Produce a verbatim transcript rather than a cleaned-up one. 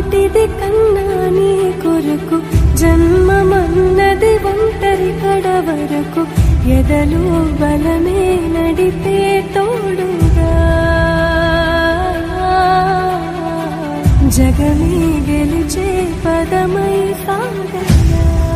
నాటిది కన్నా నీ కొరకు జన్మమన్నది ఒంటరి కడ వరకు ఎదలు బలమే నడిపే తోడుగా జగమే గెలిచే పదమై సాగగా